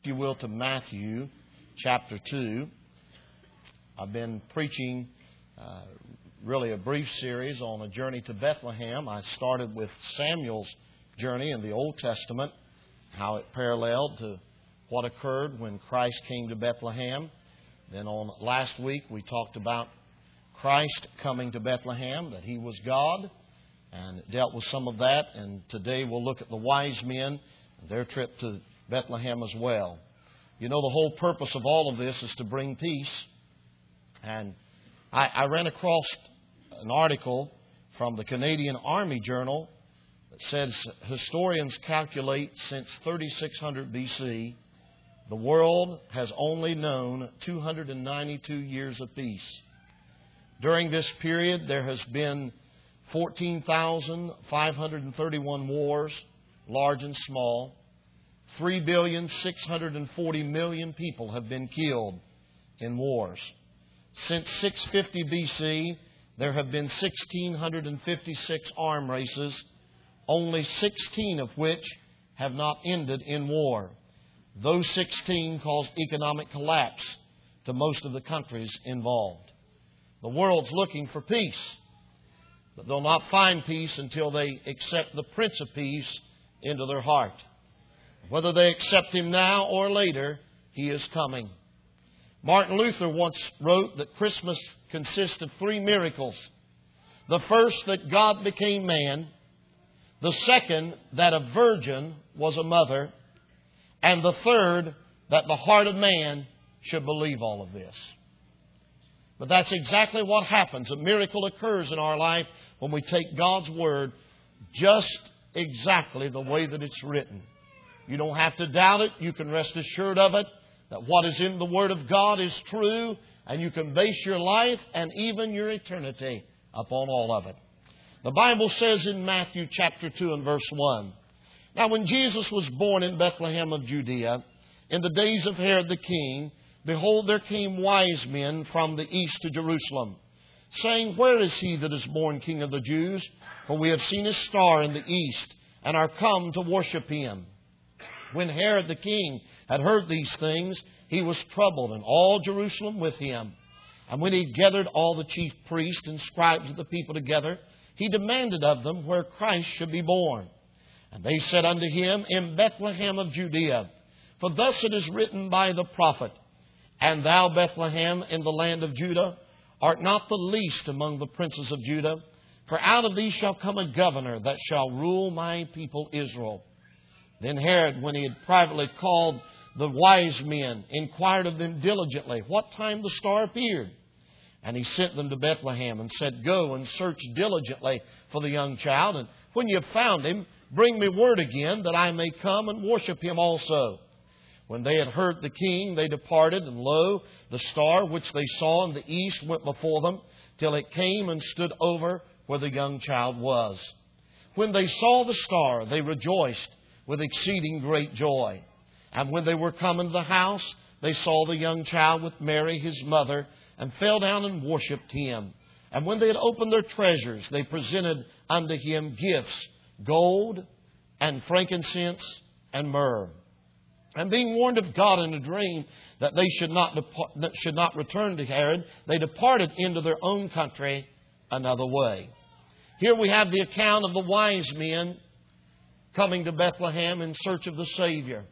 if you will, to Matthew chapter 2. I've been preaching really a brief series on a journey to Bethlehem. I started with Samuel's journey in the Old Testament, how it paralleled to what occurred when Christ came to Bethlehem. Then on last week we talked about Christ coming to Bethlehem, that He was God, and dealt with some of that. And today we'll look at the wise men and their trip to Bethlehem as well. You know, the whole purpose of all of this is to bring peace. And I ran across an article from the Canadian Army Journal that says historians calculate since 3600 BC, the world has only known 292 years of peace. During this period, there has been 14,531 wars, large and small. 3,640,000,000 people have been killed in wars. Since 650 BC, there have been 1,656 arm races, only 16 of which have not ended in war. Those 16 caused economic collapse to most of the countries involved. The world's looking for peace, but they'll not find peace until they accept the Prince of Peace into their heart. Whether they accept Him now or later, He is coming. Martin Luther once wrote that Christmas consists of 3 miracles. The first, that God became man. The second, that a virgin was a mother. And the third, that the heart of man should believe all of this. But that's exactly what happens. A miracle occurs in our life when we take God's Word just exactly the way that it's written. You don't have to doubt it. You can rest assured of it, that what is in the Word of God is true, and you can base your life and even your eternity upon all of it. The Bible says in Matthew chapter 2 and verse 1, "Now when Jesus was born in Bethlehem of Judea, in the days of Herod the king, behold, there came wise men from the east to Jerusalem, saying, Where is he that is born King of the Jews? For we have seen his star in the east, and are come to worship him. When Herod the king had heard these things, he was troubled, and all Jerusalem with him. And when he gathered all the chief priests and scribes of the people together, he demanded of them where Christ should be born. And they said unto him, In Bethlehem of Judea. For thus it is written by the prophet, And thou, Bethlehem, in the land of Judah, art not the least among the princes of Judah. For out of thee shall come a governor that shall rule my people Israel. Then Herod, when he had privately called the wise men, inquired of them diligently what time the star appeared. And he sent them to Bethlehem and said, Go and search diligently for the young child, and when you have found him, bring me word again, that I may come and worship him also. When they had heard the king, they departed, and lo, the star which they saw in the east went before them, till it came and stood over where the young child was. When they saw the star, they rejoiced with exceeding great joy. And when they were come into the house, they saw the young child with Mary his mother, and fell down and worshipped him. And when they had opened their treasures, they presented unto him gifts, gold and frankincense and myrrh. And being warned of God in a dream that they should not return to Herod, they departed into their own country another way." Here we have the account of the wise men coming to Bethlehem in search of the Savior.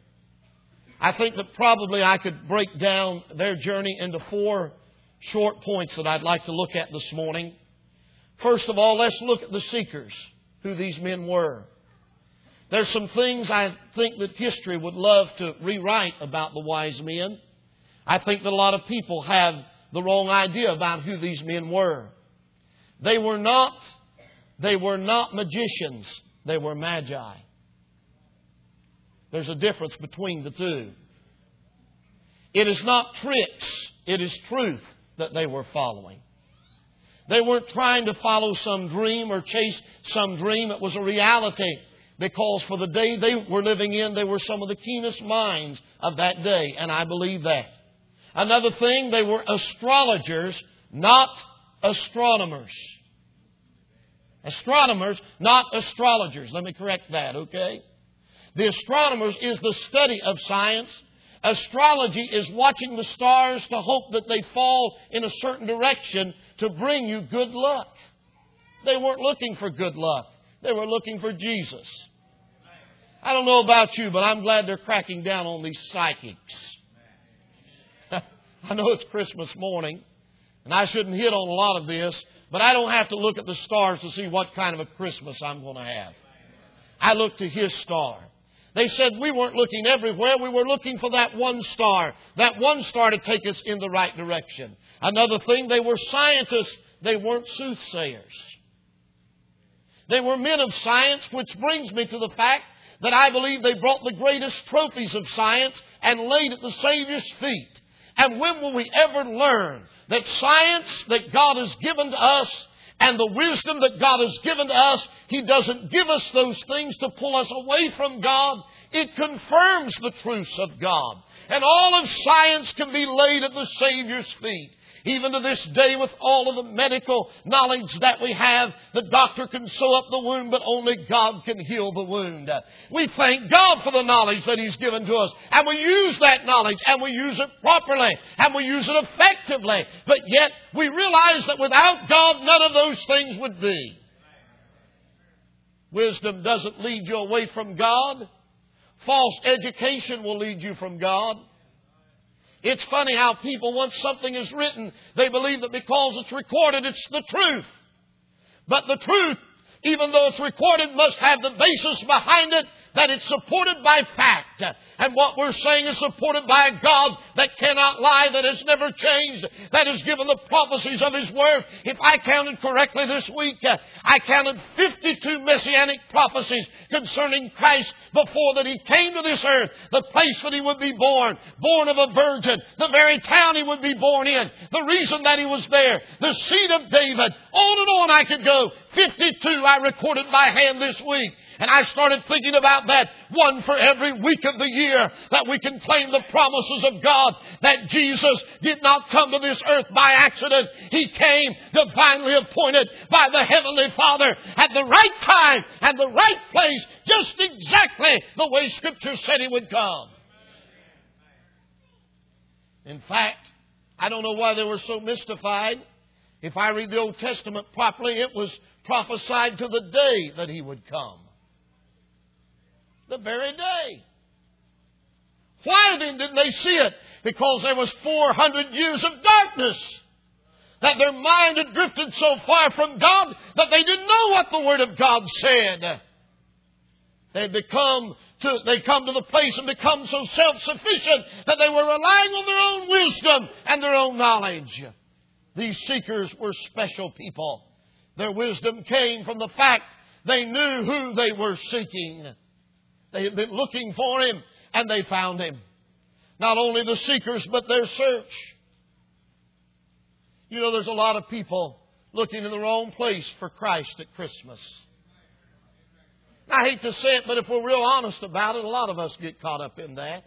I think that probably I could break down their journey into 4 short points that I'd like to look at this morning. First of all, let's look at the seekers, who these men were. There's some things I think that history would love to rewrite about the wise men. I think that a lot of people have the wrong idea about who these men were. They were not magicians. They were magi. There's a difference between the two. It is not tricks. It is truth that they were following. They weren't trying to follow some dream or chase some dream. It was a reality, because for the day they were living in, they were some of the keenest minds of that day, and I believe that. Another thing, they were astrologers, not astronomers. Astronomers, not astrologers. Let me correct that, okay? The astronomers is the study of science. Astrology is watching the stars to hope that they fall in a certain direction to bring you good luck. They weren't looking for good luck. They were looking for Jesus. I don't know about you, but I'm glad they're cracking down on these psychics. I know it's Christmas morning, and I shouldn't hit on a lot of this, but I don't have to look at the stars to see what kind of a Christmas I'm going to have. I look to His star. They said we weren't looking everywhere. We were looking for that one star. That one star to take us in the right direction. Another thing, they were scientists. They weren't soothsayers. They were men of science, which brings me to the fact that I believe they brought the greatest trophies of science and laid at the Savior's feet. And when will we ever learn that science that God has given to us and the wisdom that God has given to us, He doesn't give us those things to pull us away from God. It confirms the truths of God. And all of science can be laid at the Savior's feet. Even to this day, with all of the medical knowledge that we have, the doctor can sew up the wound, but only God can heal the wound. We thank God for the knowledge that He's given to us. And we use that knowledge, and we use it properly, and we use it effectively. But yet, we realize that without God, none of those things would be. Wisdom doesn't lead you away from God. False education will lead you from God. It's funny how people, once something is written, they believe that because it's recorded, it's the truth. But the truth, even though it's recorded, must have the basis behind it that it's supported by fact. And what we're saying is supported by a God that cannot lie, that has never changed, that has given the prophecies of His Word. If I counted correctly this week, I counted 52 messianic prophecies concerning Christ before that He came to this earth, the place that He would be born of a virgin, the very town He would be born in, the reason that He was there, the seed of David. On and on I could go. 52 I recorded by hand this week. And I started thinking about that, one for every week of the year, that we can claim the promises of God, that Jesus did not come to this earth by accident. He came divinely appointed by the Heavenly Father at the right time and the right place, just exactly the way Scripture said He would come. In fact, I don't know why they were so mystified. If I read the Old Testament properly, it was prophesied to the day that He would come. The very day. Why then didn't they see it? Because there was 400 years of darkness. That their mind had drifted so far from God that they didn't know what the Word of God said. They come to the place and become so self-sufficient that they were relying on their own wisdom and their own knowledge. These seekers were special people. Their wisdom came from the fact they knew who they were seeking. They had been looking for Him, and they found Him. Not only the seekers, but their search. You know, there's a lot of people looking in the wrong place for Christ at Christmas. I hate to say it, but if we're real honest about it, a lot of us get caught up in that.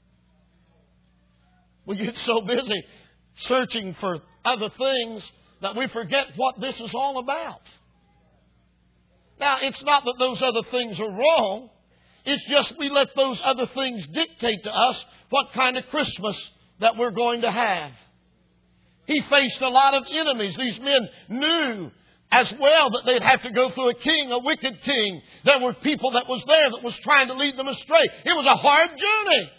We get so busy searching for other things that we forget what this is all about. Now, it's not that those other things are wrong. It's just we let those other things dictate to us what kind of Christmas that we're going to have. He faced a lot of enemies. These men knew as well that they'd have to go through a king, a wicked king. There were people that was there that was trying to lead them astray. It was a hard journey.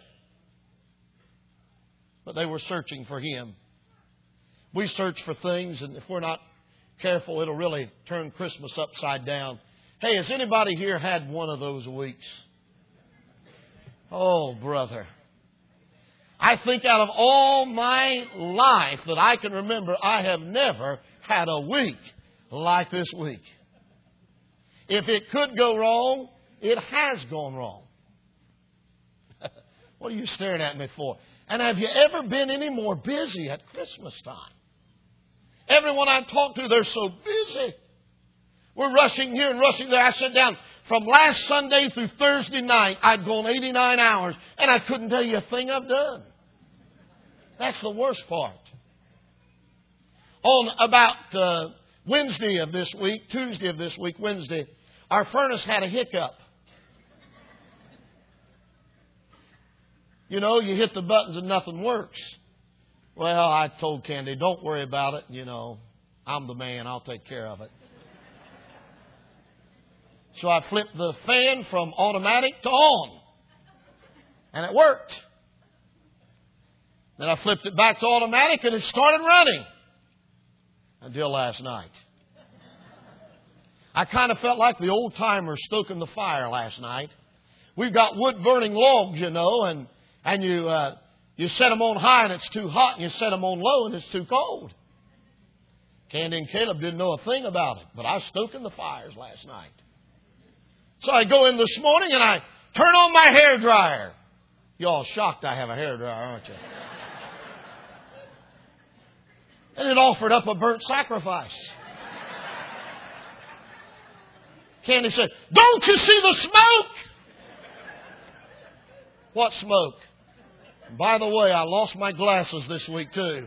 But they were searching for Him. We search for things, and if we're not careful, it'll really turn Christmas upside down. Hey, has anybody here had one of those weeks? Oh, brother. I think out of all my life that I can remember, I have never had a week like this week. If it could go wrong, it has gone wrong. What are you staring at me for? And have you ever been any more busy at Christmas time? Everyone I talk to, they're so busy. We're rushing here and rushing there. I sat down from last Sunday through Thursday night. I'd gone 89 hours, and I couldn't tell you a thing I've done. That's the worst part. On about Wednesday of this week, Tuesday of this week, Wednesday, our furnace had a hiccup. You know, you hit the buttons and nothing works. Well, I told Candy, don't worry about it. You know, I'm the man. I'll take care of it. So I flipped the fan from automatic to on. And it worked. Then I flipped it back to automatic and it started running. Until last night. I kind of felt like the old timer stoking the fire last night. We've got wood burning logs, you know, and you set them on high and it's too hot, and you set them on low and it's too cold. Candy and Caleb didn't know a thing about it, but I was stoking the fires last night. So I go in this morning and I turn on my hair dryer. You're all shocked I have a hair dryer, aren't you? And it offered up a burnt sacrifice. Candy said, don't you see the smoke? What smoke? And by the way, I lost my glasses this week too.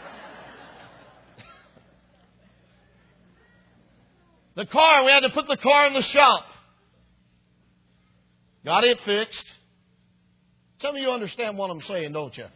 The car, we had to put the car in the shop. Got it fixed. Some of you understand what I'm saying, don't you?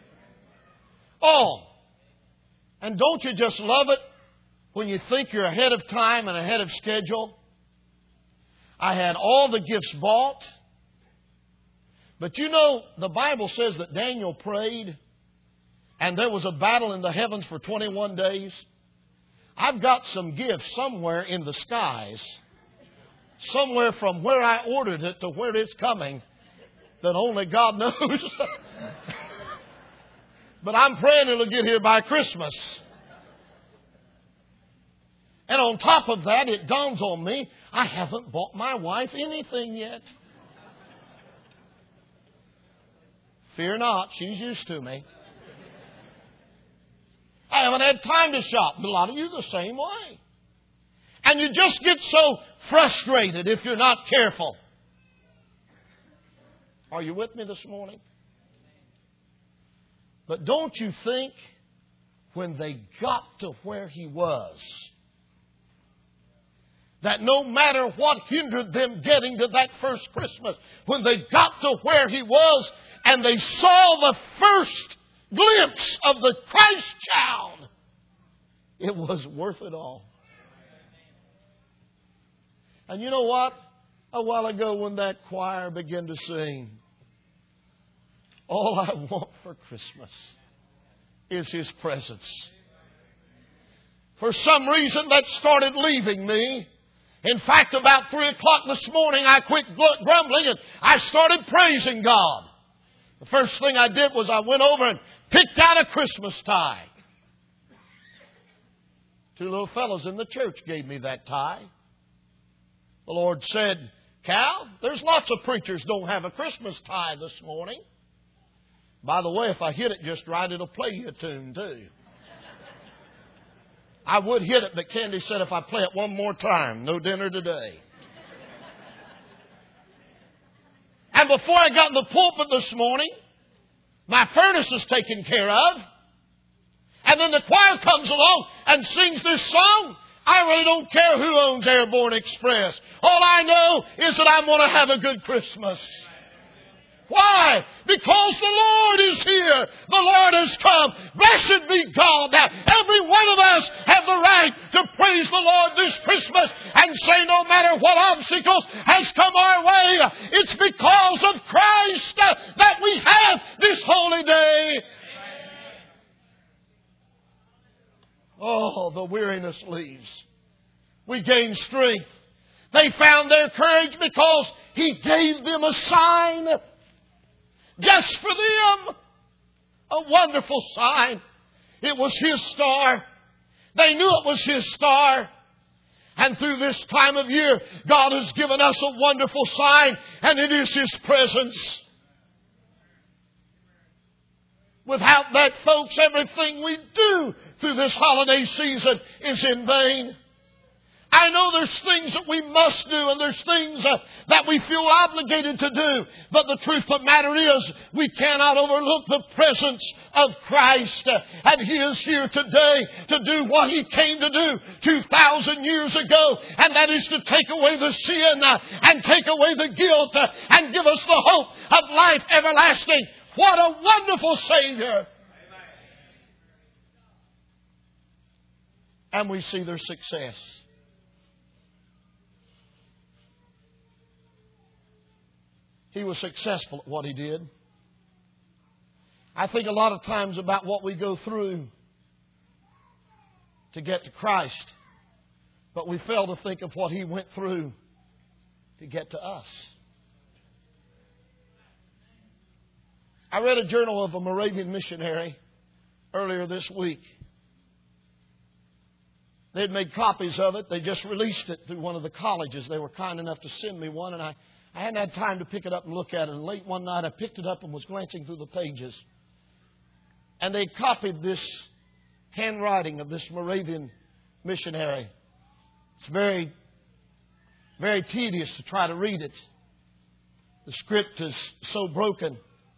Oh, and don't you just love it when you think you're ahead of time and ahead of schedule? I had all the gifts bought. But you know, the Bible says that Daniel prayed and there was a battle in the heavens for 21 days. I've got some gifts somewhere in the skies, somewhere from where I ordered it to where it's coming, that only God knows. But I'm praying it'll get here by Christmas. And on top of that, it dawns on me, I haven't bought my wife anything yet. Fear not, she's used to me. I haven't had time to shop. But a lot of you the same way. And you just get so frustrated if you're not careful. Are you with me this morning? But don't you think when they got to where he was, that no matter what hindered them getting to that first Christmas, when they got to where he was and they saw the first glimpse of the Christ child, it was worth it all. And you know what? A while ago when that choir began to sing, all I want for Christmas is His presence. For some reason that started leaving me. In fact, about 3 o'clock this morning, I quit grumbling and I started praising God. The first thing I did was I went over and picked out a Christmas tie. 2 little fellows in the church gave me that tie. The Lord said, Cal, there's lots of preachers don't have a Christmas tie this morning. By the way, if I hit it just right, it'll play you a tune too. I would hit it, but Candy said if I play it one more time, no dinner today. And before I got in the pulpit this morning, my furnace is taken care of. And then the choir comes along and sings this song. I really don't care who owns Airborne Express. All I know is that I'm going to have a good Christmas. Why? Because the Lord is here. The Lord has come. Blessed be God. Now, every one of us have the right to praise the Lord this Christmas and say no matter what obstacles has come our way, it's because of Christ that we have this holy day. Oh, the weariness leaves. We gain strength. They found their courage because He gave them a sign. Just for them. A wonderful sign. It was His star. They knew it was His star. And through this time of year, God has given us a wonderful sign, and it is His presence. Without that, folks, everything we do through this holiday season is in vain. I know there's things that we must do and there's things that we feel obligated to do. But the truth of the matter is we cannot overlook the presence of Christ. And He is here today to do what He came to do 2,000 years ago. And that is to take away the sin and take away the guilt and give us the hope of life everlasting. What a wonderful Savior. And we see their success. He was successful at what He did. I think a lot of times about what we go through to get to Christ, but we fail to think of what He went through to get to us. I read a journal of a Moravian missionary earlier this week. They had made copies of it. They just released it through one of the colleges. They were kind enough to send me one, and I hadn't had time to pick it up and look at it. And late one night I picked it up and was glancing through the pages. And they copied this handwriting of this Moravian missionary. It's very, very tedious to try to read it. The script is so broken.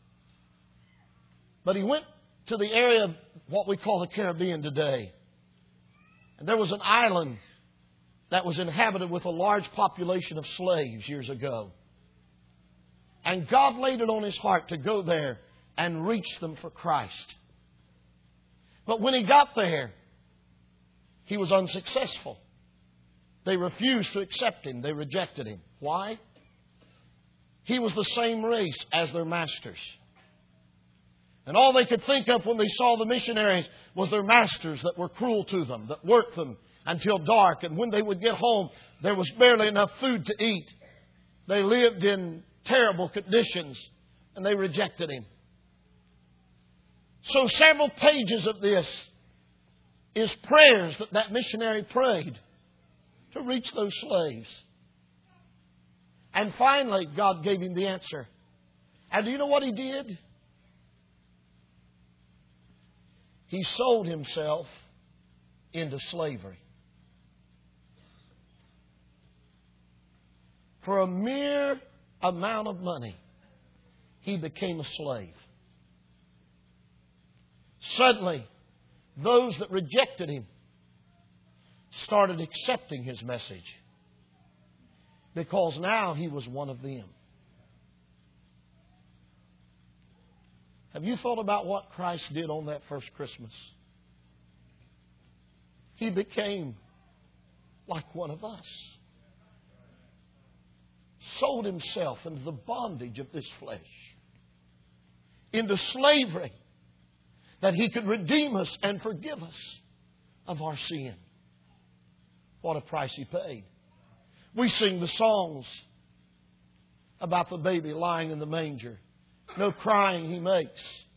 But he went to the area of what we call the Caribbean today. And there was an island that was inhabited with a large population of slaves years ago. And God laid it on his heart to go there and reach them for Christ. But when he got there, he was unsuccessful. They refused to accept him. They rejected him. Why? He was the same race as their masters. And all they could think of when they saw the missionaries was their masters that were cruel to them, that worked them until dark. And when they would get home, there was barely enough food to eat. They lived in terrible conditions, and they rejected him. So several pages of this is prayers that missionary prayed to reach those slaves. And finally, God gave him the answer. And do you know what he did? He sold himself into slavery. For a mere amount of money, he became a slave. Suddenly, those that rejected him started accepting his message, because now he was one of them. Have you thought about what Christ did on that first Christmas? He became like one of us. Sold himself into the bondage of this flesh, into slavery, that he could redeem us and forgive us of our sin. What a price he paid. We sing the songs about the baby lying in the manger. No crying he makes.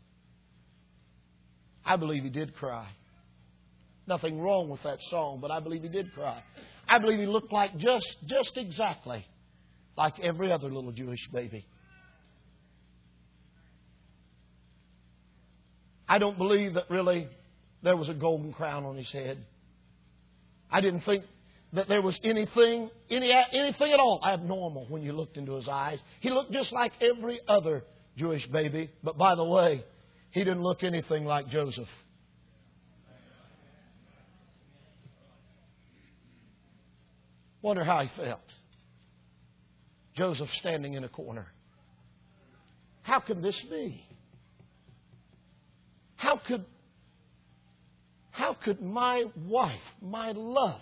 I believe he did cry. Nothing wrong with that song, but I believe he did cry. I believe he looked like just exactly like every other little Jewish baby. I don't believe that really there was a golden crown on his head. I didn't think that there was anything at all abnormal when you looked into his eyes. He looked just like every other Jewish baby. But by the way, he didn't look anything like Joseph. Wonder how he felt. Joseph standing in a corner. How could this be? How could my wife, my love,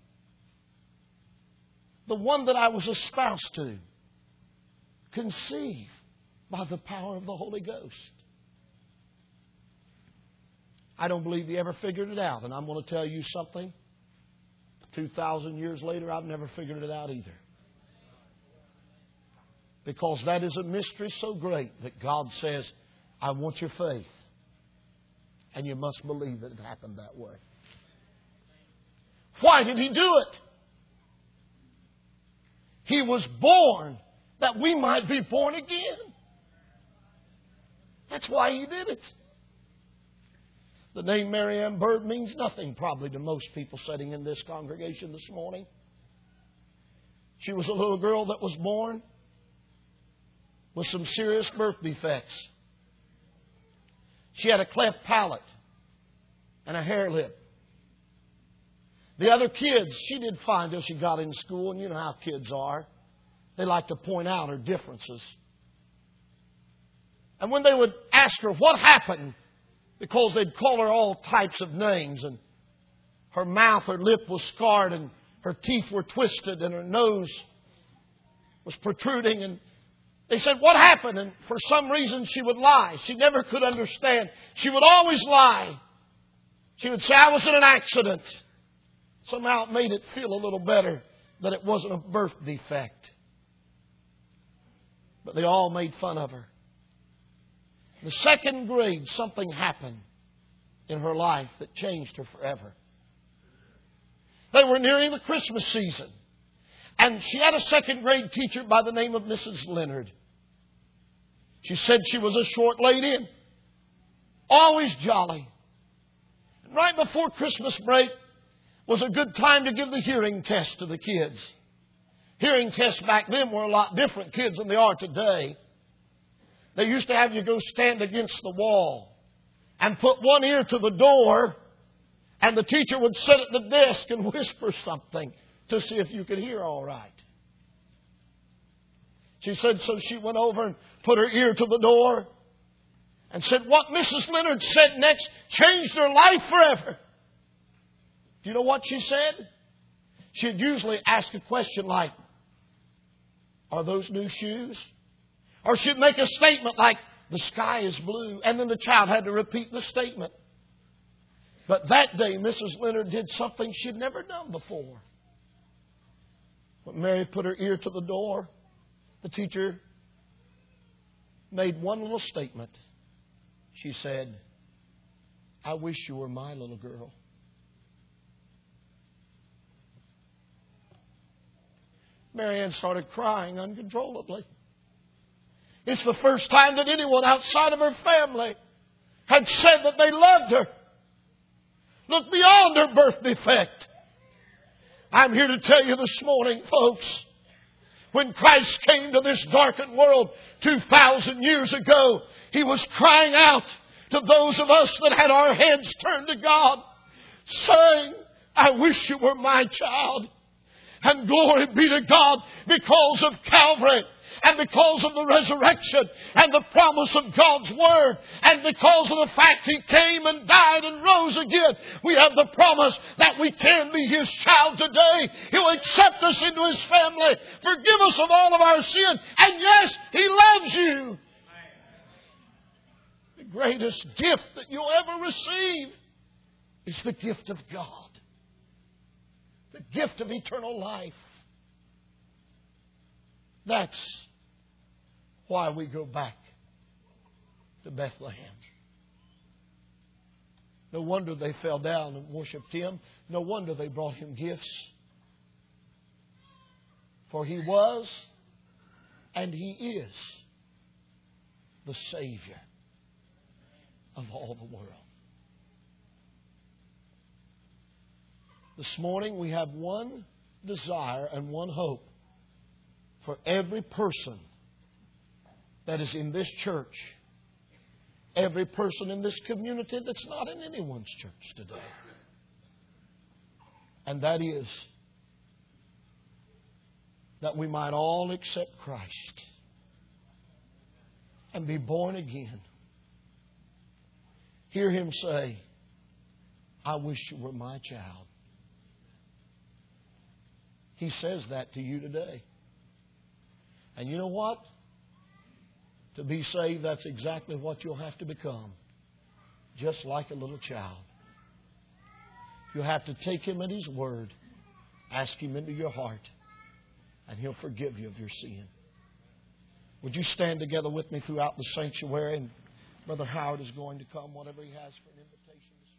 the one that I was espoused to, conceive by the power of the Holy Ghost? I don't believe he ever figured it out. And I'm going to tell you something. 2,000 years later, I've never figured it out either. Because that is a mystery so great that God says, I want your faith. And you must believe that it happened that way. Why did he do it? He was born that we might be born again. That's why he did it. The name Mary Ann Bird means nothing probably to most people sitting in this congregation this morning. She was a little girl that was born with some serious birth defects. She had a cleft palate and a hair lip. The other kids, she did fine till she got in school, and you know how kids are. They like to point out her differences. And when they would ask her what happened, because they'd call her all types of names, and her mouth, her lip was scarred, and her teeth were twisted, and her nose was protruding, and they said, what happened? And for some reason she would lie. She never could understand. She would always lie. She would say, I was in an accident. Somehow it made it feel a little better that it wasn't a birth defect. But they all made fun of her. In the second grade, something happened in her life that changed her forever. They were nearing the Christmas season. And she had a second grade teacher by the name of Mrs. Leonard. She said she was a short lady and always jolly. And right before Christmas break was a good time to give the hearing test to the kids. Hearing tests back then were a lot different, kids, than they are today. They used to have you go stand against the wall and put one ear to the door, and the teacher would sit at the desk and whisper something to see if you could hear all right. She said, so she went over and put her ear to the door and said, what Mrs. Leonard said next changed her life forever. Do you know what she said? She'd usually ask a question like, are those new shoes? Or she'd make a statement like, the sky is blue. And then the child had to repeat the statement. But that day, Mrs. Leonard did something she'd never done before. When Mary put her ear to the door, the teacher made one little statement. She said, I wish you were my little girl. Mary Ann started crying uncontrollably. It's the first time that anyone outside of her family had said that they loved her. Look beyond her birth defect. I'm here to tell you this morning, folks, when Christ came to this darkened world 2,000 years ago, He was crying out to those of us that had our heads turned to God, saying, I wish you were my child. And glory be to God, because of Calvary and because of the resurrection and the promise of God's Word and because of the fact He came and died and rose again, we have the promise that we can be His child today. He'll accept us into His family, forgive us of all of our sin, and yes, He loves you. The greatest gift that you'll ever receive is the gift of God. The gift of eternal life. That's why we go back to Bethlehem. No wonder they fell down and worshipped Him. No wonder they brought Him gifts. For He was and He is the Savior of all the world. This morning we have one desire and one hope for every person that is in this church, every person in this community that's not in anyone's church today. And that is that we might all accept Christ and be born again. Hear Him say, I wish you were my child. He says that to you today. And you know what? To be saved, that's exactly what you'll have to become. Just like a little child. You'll have to take Him at His word. Ask Him into your heart. And He'll forgive you of your sin. Would you stand together with me throughout the sanctuary? And Brother Howard is going to come, whatever he has for an invitation.